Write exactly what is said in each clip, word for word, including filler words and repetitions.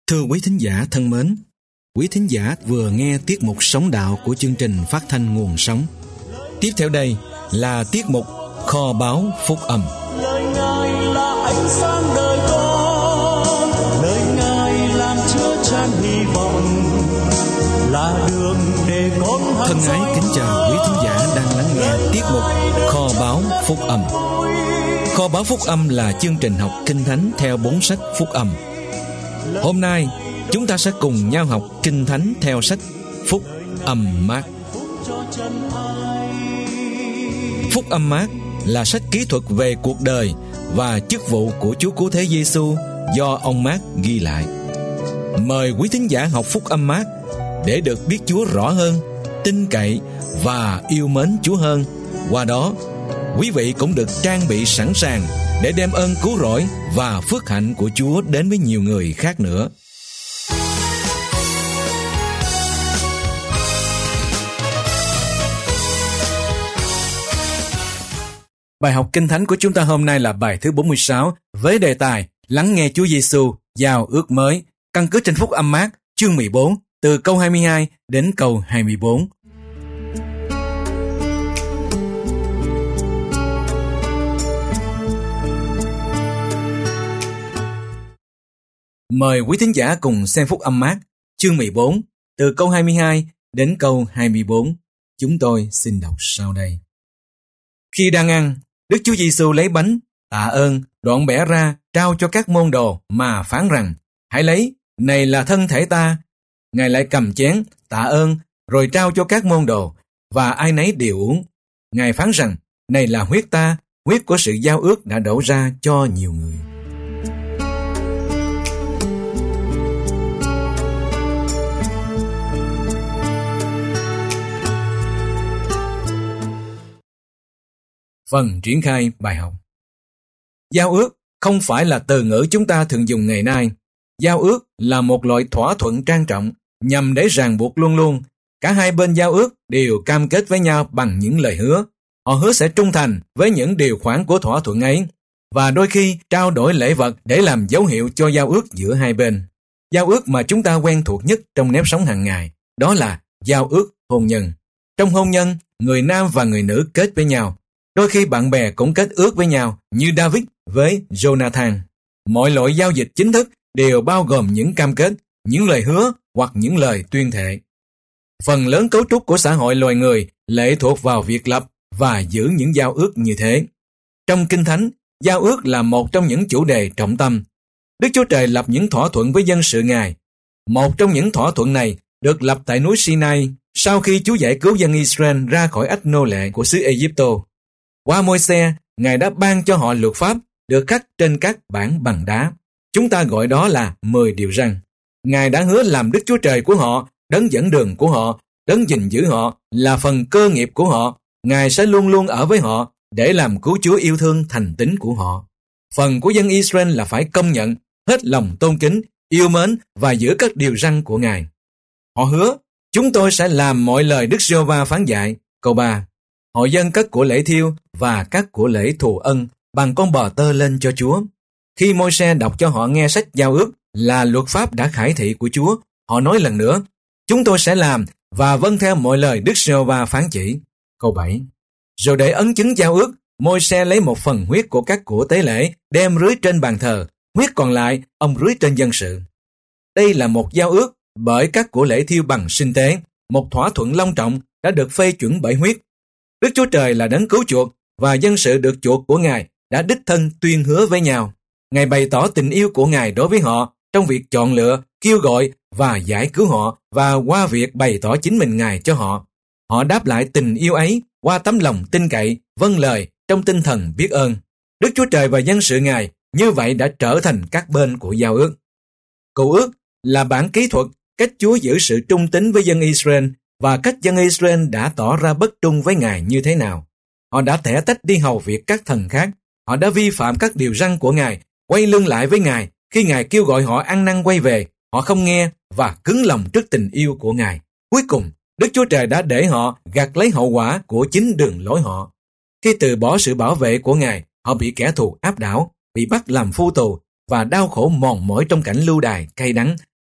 Thưa quý thính giả thân mến, quý thính giả vừa nghe tiết mục Sống Đạo của chương trình phát thanh Nguồn Sống. Tiếp theo đây là tiết mục Kho báu Phúc Âm. Lời Ngài là ánh sáng đời con, lời Ngài làm chứa chan hy vọng, là đường để con thân ái kính chào quý thính giả đang lắng nghe tiết mục Kho báu Phúc Âm. Kho báu Phúc Âm là chương trình học Kinh Thánh theo bốn sách Phúc Âm. Hôm nay chúng ta sẽ cùng nhau học Kinh Thánh theo sách Phúc Âm Mác. Phúc Âm Mác là sách kỹ thuật về cuộc đời và chức vụ của Chúa Cứu Thế Giêsu do ông Mác ghi lại. Mời quý thính giả học Phúc Âm Mác để được biết Chúa rõ hơn, tin cậy và yêu mến Chúa hơn. Qua đó, quý vị cũng được trang bị sẵn sàng để đem ơn cứu rỗi và phước hạnh của Chúa đến với nhiều người khác nữa. Bài học Kinh Thánh của chúng ta hôm nay là bài thứ bốn mươi sáu với đề tài Lắng nghe Chúa Giêsu, giao ước mới, căn cứ trên Phúc Âm Mác chương mười bốn từ câu hai mươi hai đến câu hai mươi bốn. Mời quý thính giả cùng xem Phúc Âm Mác chương mười bốn từ câu hai mươi hai đến câu hai mươi bốn. Chúng tôi xin đọc sau đây. Khi đang ăn, Đức Chúa Giêsu lấy bánh, tạ ơn, đoạn bẻ ra, trao cho các môn đồ mà phán rằng: Hãy lấy, này là thân thể ta. Ngài lại cầm chén, tạ ơn, rồi trao cho các môn đồ, và ai nấy đều uống. Ngài phán rằng: Này là huyết ta, huyết của sự giao ước đã đổ ra cho nhiều người. Phần triển khai bài học. Giao ước không phải là từ ngữ chúng ta thường dùng ngày nay. Giao ước là một loại thỏa thuận trang trọng nhằm để ràng buộc luôn luôn. Cả hai bên giao ước đều cam kết với nhau bằng những lời hứa. Họ hứa sẽ trung thành với những điều khoản của thỏa thuận ấy và đôi khi trao đổi lễ vật để làm dấu hiệu cho giao ước giữa hai bên. Giao ước mà chúng ta quen thuộc nhất trong nếp sống hàng ngày đó là giao ước hôn nhân. Trong hôn nhân, người nam và người nữ kết với nhau. Đôi khi bạn bè cũng kết ước với nhau như David với Jonathan. Mọi loại giao dịch chính thức đều bao gồm những cam kết, những lời hứa hoặc những lời tuyên thệ. Phần lớn cấu trúc của xã hội loài người lệ thuộc vào việc lập và giữ những giao ước như thế. Trong Kinh Thánh, giao ước là một trong những chủ đề trọng tâm. Đức Chúa Trời lập những thỏa thuận với dân sự Ngài. Một trong những thỏa thuận này được lập tại núi Sinai sau khi Chúa giải cứu dân Israel ra khỏi ách nô lệ của xứ Ai-Cập. Qua Môi-se, Ngài đã ban cho họ luật pháp được khắc trên các bản bằng đá. Chúng ta gọi đó là mười điều răn. Ngài đã hứa làm Đức Chúa Trời của họ, đấng dẫn đường của họ, đấng gìn giữ họ, là phần cơ nghiệp của họ. Ngài sẽ luôn luôn ở với họ để làm cứu Chúa yêu thương thành tín của họ. Phần của dân Israel là phải công nhận, hết lòng tôn kính, yêu mến và giữ các điều răn của Ngài. Họ hứa, chúng tôi sẽ làm mọi lời Đức Giê-hô-va phán dạy. Câu ba. Họ dâng các của lễ thiêu và các của lễ thù ân bằng con bò tơ lên cho Chúa. Khi Môi-se đọc cho họ nghe sách giao ước là luật pháp đã khải thị của Chúa, họ nói lần nữa: Chúng tôi sẽ làm và vâng theo mọi lời Đức Giê-hô-va phán chỉ. Câu bảy. Rồi để ấn chứng giao ước, Môi-se lấy một phần huyết của các của tế lễ đem rưới trên bàn thờ, huyết còn lại ông rưới trên dân sự. Đây là một giao ước bởi các của lễ thiêu bằng sinh tế, một thỏa thuận long trọng đã được phê chuẩn bởi huyết. Đức Chúa Trời là đấng cứu chuộc và dân sự được chuộc của Ngài đã đích thân tuyên hứa với nhau. Ngài bày tỏ tình yêu của Ngài đối với họ trong việc chọn lựa, kêu gọi và giải cứu họ, và qua việc bày tỏ chính mình Ngài cho họ. Họ đáp lại tình yêu ấy qua tấm lòng tin cậy, vâng lời trong tinh thần biết ơn. Đức Chúa Trời và dân sự Ngài như vậy đã trở thành các bên của giao ước. Cựu ước là bản kỹ thuật cách Chúa giữ sự trung tín với dân Israel và cách dân Israel đã tỏ ra bất trung với Ngài như thế nào. Họ đã thẻ tách đi hầu việc các thần khác. Họ đã vi phạm các điều răn của Ngài, quay lưng lại với Ngài. Khi Ngài kêu gọi họ ăn năn quay về, họ không nghe và cứng lòng trước tình yêu của Ngài. Cuối cùng, Đức Chúa Trời đã để họ gặt lấy hậu quả của chính đường lối họ. Khi từ bỏ sự bảo vệ của Ngài, họ bị kẻ thù áp đảo, bị bắt làm phu tù và đau khổ mòn mỏi trong cảnh lưu đày cay đắng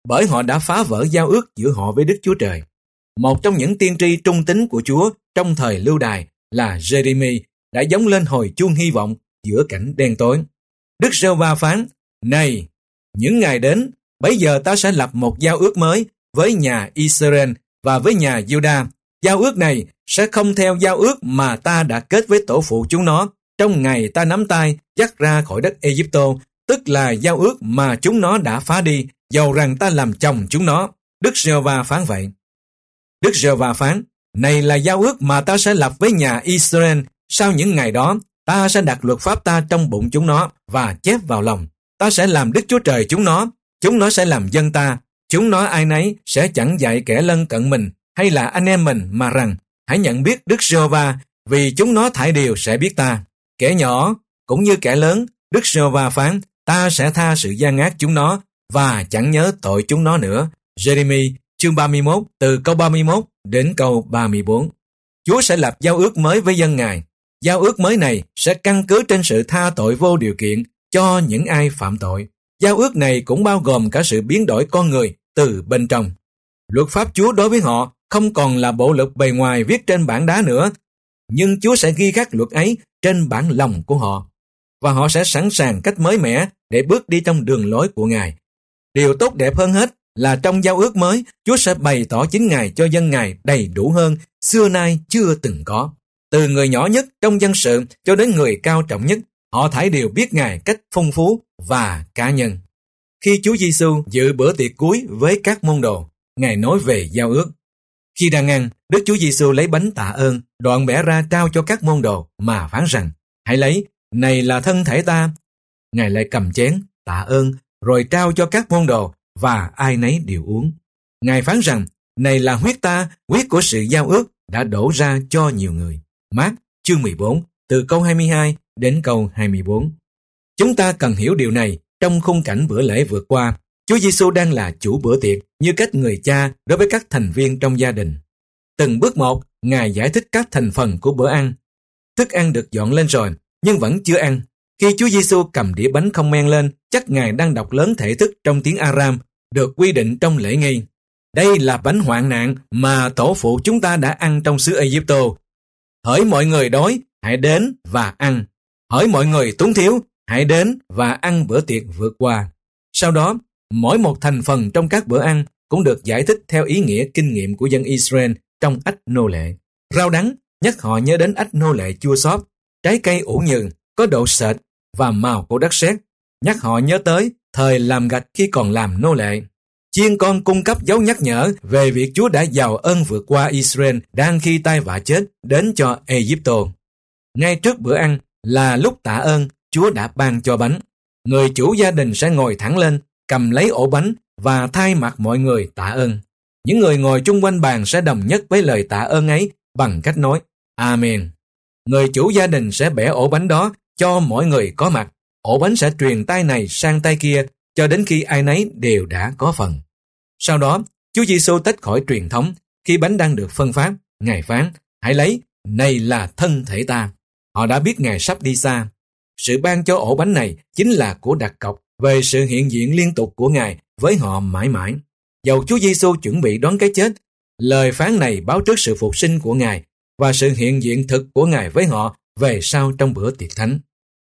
bởi họ đã phá vỡ giao ước giữa họ với Đức Chúa Trời. Một trong những tiên tri trung tín của Chúa trong thời lưu đày là Giê-rê-mi đã gióng lên hồi chuông hy vọng giữa cảnh đen tối. Đức Giê-hô-va phán: Này, những ngày đến, bấy giờ ta sẽ lập một giao ước mới với nhà Israel và với nhà Giu-đa. Giao ước này sẽ không theo giao ước mà ta đã kết với tổ phụ chúng nó trong ngày ta nắm tay dắt ra khỏi đất Ê-díp-tô, tức là giao ước mà chúng nó đã phá đi, dầu rằng ta làm chồng chúng nó. Đức Giê-hô-va phán vậy. Đức Giê-hô-va phán: Này là giao ước mà ta sẽ lập với nhà Israel. Sau những ngày đó, ta sẽ đặt luật pháp ta trong bụng chúng nó và chép vào lòng. Ta sẽ làm Đức Chúa Trời chúng nó, chúng nó sẽ làm dân ta. Chúng nó ai nấy sẽ chẳng dạy kẻ lân cận mình hay là anh em mình mà rằng: Hãy nhận biết Đức Giê-hô-va, vì chúng nó thải điều sẽ biết ta. Kẻ nhỏ cũng như kẻ lớn, Đức Giê-hô-va phán: Ta sẽ tha sự gian ác chúng nó và chẳng nhớ tội chúng nó nữa. Giê-rê-mi chương ba mươi mốt từ câu ba mươi mốt đến câu ba mươi bốn. Chúa sẽ lập giao ước mới với dân Ngài. Giao ước mới này sẽ căn cứ trên sự tha tội vô điều kiện cho những ai phạm tội. Giao ước này cũng bao gồm cả sự biến đổi con người từ bên trong. Luật pháp Chúa đối với họ không còn là bộ luật bề ngoài viết trên bảng đá nữa, nhưng Chúa sẽ ghi khắc luật ấy trên bản lòng của họ, và họ sẽ sẵn sàng cách mới mẻ để bước đi trong đường lối của Ngài. Điều tốt đẹp hơn hết là trong giao ước mới, Chúa sẽ bày tỏ chính Ngài cho dân Ngài đầy đủ hơn, xưa nay chưa từng có. Từ người nhỏ nhất trong dân sự cho đến người cao trọng nhất, họ thảy đều biết Ngài cách phong phú và cá nhân. Khi Chúa Giêsu dự bữa tiệc cuối với các môn đồ, Ngài nói về giao ước. Khi đang ăn, Đức Chúa Giêsu lấy bánh tạ ơn, đoạn bẻ ra trao cho các môn đồ mà phán rằng: Hãy lấy, này là thân thể ta. Ngài lại cầm chén, tạ ơn, rồi trao cho các môn đồ, và ai nấy đều uống. Ngài phán rằng: Này là huyết ta, huyết của sự giao ước đã đổ ra cho nhiều người. Mác chương mười bốn từ câu hai mươi hai đến câu hai mươi bốn. Chúng ta cần hiểu điều này trong khung cảnh bữa lễ vừa qua. Chúa Giêsu đang là chủ bữa tiệc như cách người cha đối với các thành viên trong gia đình. Từng bước một, Ngài giải thích các thành phần của bữa ăn. Thức ăn được dọn lên rồi, nhưng vẫn chưa ăn. Khi Chúa Giêsu cầm đĩa bánh không men lên, chắc Ngài đang đọc lớn thể thức trong tiếng Aram, được quy định trong lễ nghi. Đây là bánh hoạn nạn mà tổ phụ chúng ta đã ăn trong xứ Ê-díp-tô. Hỡi mọi người đói, hãy đến và ăn. Hỡi mọi người túng thiếu, hãy đến và ăn bữa tiệc vượt qua. Sau đó, mỗi một thành phần trong các bữa ăn cũng được giải thích theo ý nghĩa kinh nghiệm của dân Israel trong ách nô lệ. Rau đắng nhắc họ nhớ đến ách nô lệ chua xót, trái cây ủ nhừ, có độ sệt và màu của đất sét, nhắc họ nhớ tới thời làm gạch khi còn làm nô lệ. Chiên con cung cấp dấu nhắc nhở về việc Chúa đã giàu ơn vượt qua Israel đang khi tai vạ chết đến cho Ê-díp-tô. Ngay trước bữa ăn là lúc tạ ơn, Chúa đã ban cho bánh. Người chủ gia đình sẽ ngồi thẳng lên, cầm lấy ổ bánh và thay mặt mọi người tạ ơn. Những người ngồi chung quanh bàn sẽ đồng nhất với lời tạ ơn ấy bằng cách nói Amen. Người chủ gia đình sẽ bẻ ổ bánh đó cho mỗi người có mặt. Ổ bánh sẽ truyền tay này sang tay kia cho đến khi ai nấy đều đã có phần. Sau đó, Chúa Giêsu tách khỏi truyền thống. Khi bánh đang được phân phát, Ngài phán: Hãy lấy, này là thân thể ta. Họ đã biết Ngài sắp đi xa. Sự ban cho ổ bánh này chính là của đặt cọc về sự hiện diện liên tục của Ngài với họ mãi mãi. Dầu Chúa Giêsu chuẩn bị đón cái chết, lời phán này báo trước sự phục sinh của Ngài và sự hiện diện thực của Ngài với họ về sau trong bữa tiệc thánh.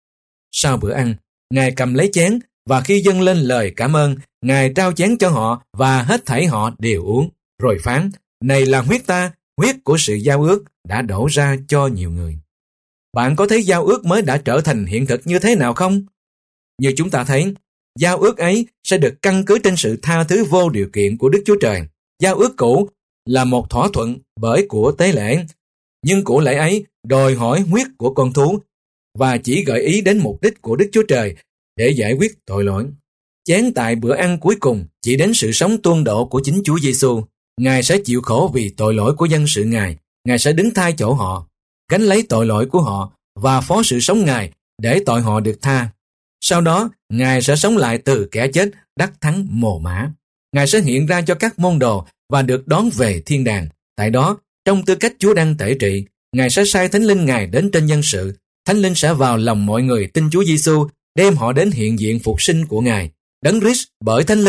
Sau bữa ăn, Ngài cầm lấy chén và khi dâng lên lời cảm ơn, Ngài trao chén cho họ và hết thảy họ đều uống, rồi phán: Này là huyết ta, huyết của sự giao ước đã đổ ra cho nhiều người. Bạn có thấy giao ước mới đã trở thành hiện thực như thế nào không? Như chúng ta thấy, giao ước ấy sẽ được căn cứ trên sự tha thứ vô điều kiện của Đức Chúa Trời. Giao ước cũ là một thỏa thuận bởi của tế lễ, nhưng của lễ ấy đòi hỏi huyết của con thú và chỉ gợi ý đến mục đích của Đức Chúa Trời để giải quyết tội lỗi. Chén tại bữa ăn cuối cùng chỉ đến sự sống tuôn đổ của chính Chúa Giêsu. Ngài sẽ chịu khổ vì tội lỗi của dân sự Ngài. Ngài sẽ đứng thay chỗ họ, gánh lấy tội lỗi của họ và phó sự sống Ngài để tội họ được tha. Sau đó, Ngài sẽ sống lại từ kẻ chết, đắc thắng mồ mả. Ngài sẽ hiện ra cho các môn đồ và được đón về thiên đàng. Tại đó, trong tư cách Chúa đang tể trị, Ngài sẽ sai Thánh Linh Ngài đến trên dân sự. Thánh Linh sẽ vào lòng mọi người tin Chúa Giêsu, đem họ đến hiện diện phục sinh của Ngài. Đấng Christ bởi Thánh Linh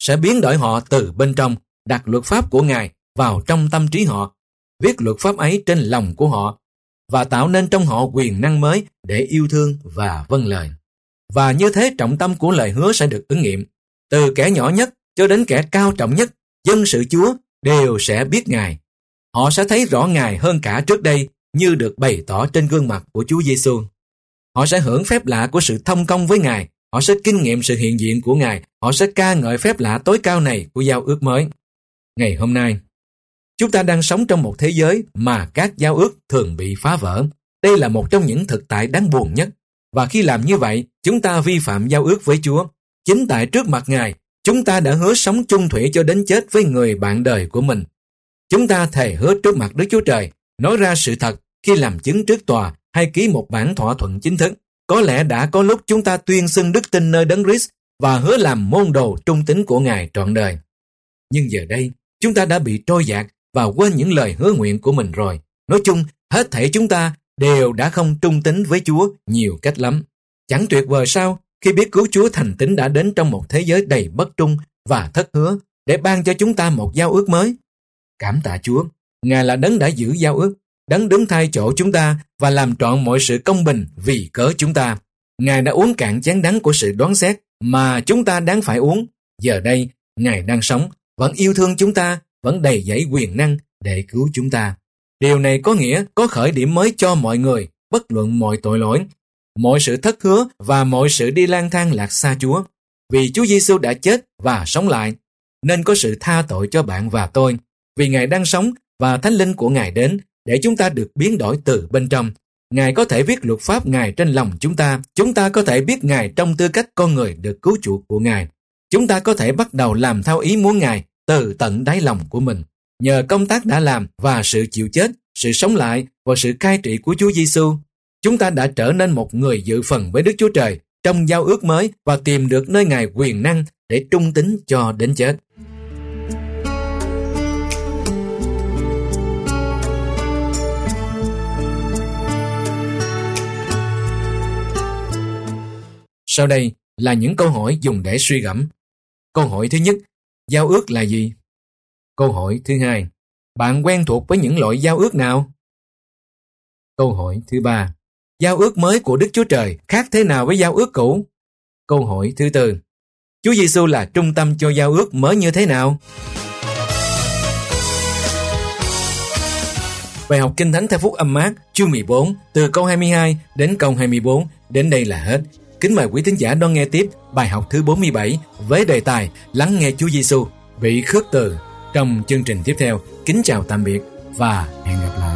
sẽ biến đổi họ từ bên trong, đặt luật pháp của Ngài vào trong tâm trí họ, viết luật pháp ấy trên lòng của họ và tạo nên trong họ quyền năng mới để yêu thương và vâng lời. Và như thế trọng tâm của lời hứa sẽ được ứng nghiệm. Từ kẻ nhỏ nhất cho đến kẻ cao trọng nhất, dân sự Chúa đều sẽ biết Ngài. Họ sẽ thấy rõ Ngài hơn cả trước đây như được bày tỏ trên gương mặt của Chúa Giêsu. Họ sẽ hưởng phép lạ của sự thông công với Ngài. Họ sẽ kinh nghiệm sự hiện diện của Ngài. Họ sẽ ca ngợi phép lạ tối cao này của giao ước mới. Ngày hôm nay, chúng ta đang sống trong một thế giới mà các giao ước thường bị phá vỡ. Đây là một trong những thực tại đáng buồn nhất. Và khi làm như vậy, chúng ta vi phạm giao ước với Chúa. Chính tại trước mặt Ngài, chúng ta đã hứa sống chung thủy cho đến chết với người bạn đời của mình. Chúng ta thề hứa trước mặt Đức Chúa Trời, nói ra sự thật khi làm chứng trước tòa hay ký một bản thỏa thuận chính thức. Có lẽ đã có lúc chúng ta tuyên xưng đức tin nơi Đấng Christ và hứa làm môn đồ trung tín của Ngài trọn đời. Nhưng giờ đây, chúng ta đã bị trôi dạt và quên những lời hứa nguyện của mình rồi. Nói chung, hết thảy chúng ta đều đã không trung tín với Chúa nhiều cách lắm. Chẳng tuyệt vời sao khi biết cứu Chúa thành tín đã đến trong một thế giới đầy bất trung và thất hứa để ban cho chúng ta một giao ước mới. Cảm tạ Chúa, Ngài là Đấng đã giữ giao ước, Đấng đứng thay chỗ chúng ta và làm trọn mọi sự công bình vì cớ chúng ta. Ngài đã uống cạn chén đắng của sự đoán xét mà chúng ta đáng phải uống. Giờ đây, Ngài đang sống, vẫn yêu thương chúng ta, vẫn đầy dẫy quyền năng để cứu chúng ta. Điều này có nghĩa có khởi điểm mới cho mọi người, bất luận mọi tội lỗi, mọi sự thất hứa và mọi sự đi lang thang lạc xa Chúa. Vì Chúa Giêsu đã chết và sống lại, nên có sự tha tội cho bạn và tôi. Vì Ngài đang sống và Thánh Linh của Ngài đến để chúng ta được biến đổi từ bên trong. Ngài có thể viết luật pháp Ngài trên lòng chúng ta. Chúng ta có thể biết Ngài trong tư cách con người được cứu chuộc của Ngài. Chúng ta có thể bắt đầu làm theo ý muốn Ngài từ tận đáy lòng của mình. Nhờ công tác đã làm và sự chịu chết, sự sống lại và sự cai trị của Chúa Giêsu, chúng ta đã trở nên một người dự phần với Đức Chúa Trời trong giao ước mới và tìm được nơi Ngài quyền năng để trung tín cho đến chết. Sau đây là những câu hỏi dùng để suy gẫm. Câu hỏi thứ nhất, giao ước là gì? Câu hỏi thứ hai, bạn quen thuộc với những loại giao ước nào? Câu hỏi thứ ba, giao ước mới của Đức Chúa Trời khác thế nào với giao ước cũ? Câu hỏi thứ tư, Chúa Giêsu là trung tâm cho giao ước mới như thế nào? Bài học Kinh Thánh theo Phúc Âm Mác chương mười bốn từ câu hai mươi hai đến câu hai mươi bốn đến đây là hết. Kính mời quý thính giả đón nghe tiếp bài học thứ bốn mươi bảy với đề tài Lắng nghe Chúa Giêsu bị khước từ trong chương trình tiếp theo. Kính chào tạm biệt và hẹn gặp lại.